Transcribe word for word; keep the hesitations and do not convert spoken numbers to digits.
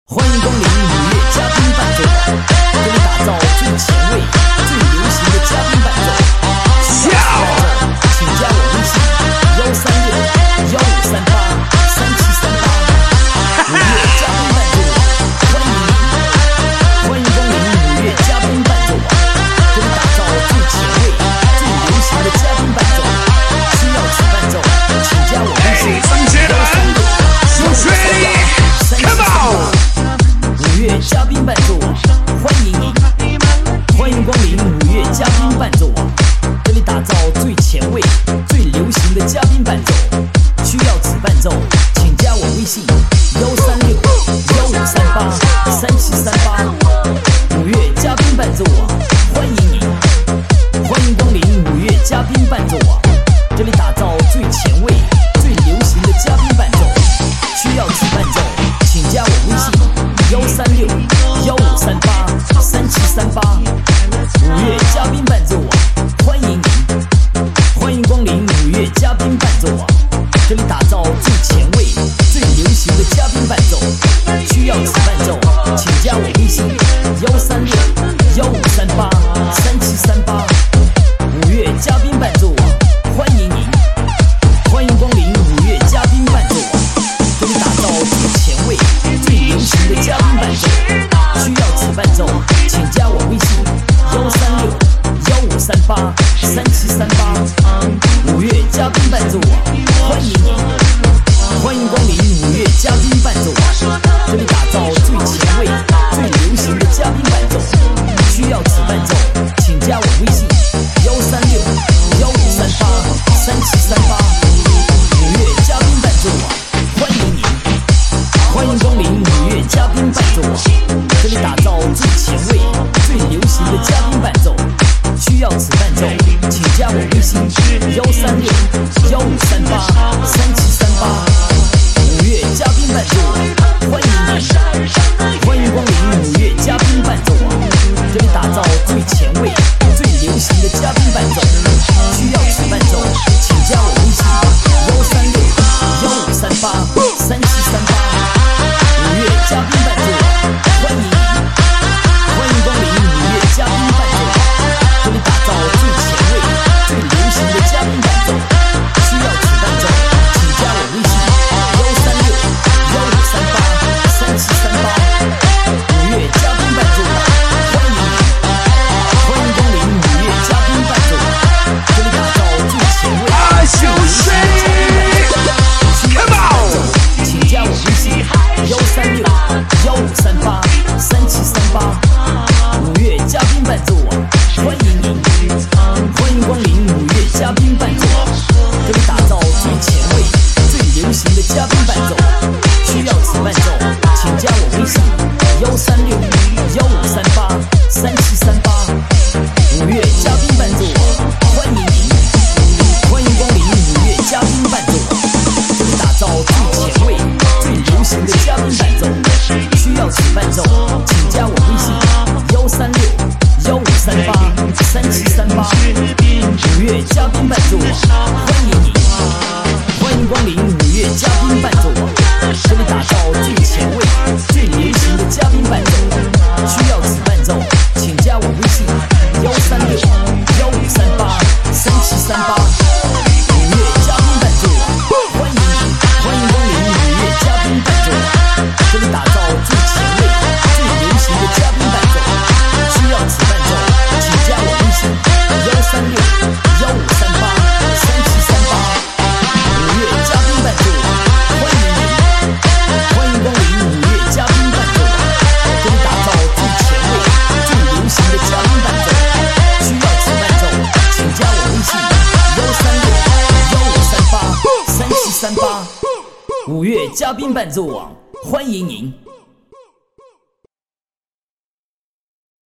欢迎光临五月嘉宾伴奏网，给你打造最前卫、最流行的嘉宾伴奏。需要伴奏，请加我微信幺三六幺五三八三七三八。五月嘉宾伴奏网，欢迎你！欢迎光临五月嘉宾伴奏网，给你打造最前卫、最流行的嘉宾伴奏。需要此伴奏，请加我微信幺三六幺五三八三七三八。五月嘉宾伴奏网，欢迎你！欢迎光临五月嘉宾伴奏网，这里打造最前卫、最流行的嘉宾伴奏。需要此伴奏，请加我微信幺三六幺五三八三七三八。五月嘉宾伴奏网，欢迎你！欢迎光临五月嘉宾伴奏网，这里打造最前卫、最流行的嘉宾伴奏。需要此伴奏，请加我微信幺三六幺五三八三七三八。五月嘉宾伴奏网，欢迎您！欢迎光临五月嘉宾伴奏网，这里打造最前卫、最流行的嘉宾伴奏。需要此伴奏，请加我微信幺三六幺五三八三七三八。五月嘉宾伴奏网，欢迎您！欢迎光临五月嘉宾伴奏网，这里打造最前卫、最流行的嘉宾伴奏。需要此伴奏，请加我微信幺三六幺五三八三七三八。五月嘉宾伴奏网，欢迎您！欢迎光临五月嘉宾伴奏网，这里打造最前卫、最流行的嘉宾伴奏。需要此伴奏，请加我微信幺三六幺五三八三七三八。五月嘉宾伴奏网，欢迎您！欢迎光临五月嘉宾伴奏网，这里打造最前卫、最流行的嘉宾伴奏。需要此伴奏，请加我微信幺三六幺五三八三七三八。五月嘉宾伴奏网，欢迎您！欢迎光临五月嘉宾伴奏网，这里打造最前卫、最流行的嘉宾伴奏。需要此伴奏，请加我微信幺三六幺五三八三七三八。五月嘉宾伴奏网，欢迎您！欢迎光临五月嘉宾伴奏网，这里打造最前卫、最流行的嘉宾伴奏。需要此伴奏，请加我微信幺三六幺五三八三七三八。五月嘉宾伴奏网，欢迎您！欢迎光临五月嘉宾伴奏网，这里打造最前卫、最流行的嘉宾伴奏。需要此伴奏，请加我微信幺三六幺五三八三七三八。五月嘉宾伴奏网，欢迎您！欢迎光临五月嘉宾伴奏网，这里打造最前卫、最流行的嘉宾伴奏。需要此伴奏，请加我微信幺三六幺五三八三七三八。五月嘉宾伴奏网，欢迎您！欢迎光临五月嘉宾伴奏网，这里打造最前卫、最流行的嘉宾伴奏。需要此伴奏，请加我微信幺三六幺五三八三七三八。五月嘉宾伴奏网，欢迎您！欢迎光临五月嘉宾伴奏网，这里打造最前卫、最流行的嘉宾伴奏。需要此伴奏，请加我微信幺三六幺五三八三七三八。五月嘉宾伴奏网，欢迎您！欢迎光临五月嘉宾伴奏网，这里打造最前卫、最流行的嘉宾伴奏。需要此伴奏，请加我微信幺三六幺五三八三七三八。五月嘉宾伴奏网，欢迎您！欢迎光临五月嘉宾伴奏网，这里打造最前卫、最流行的嘉宾伴奏。需要此伴奏，请加我微信幺三六幺五三八三七三八。五月嘉宾伴奏网，欢迎您！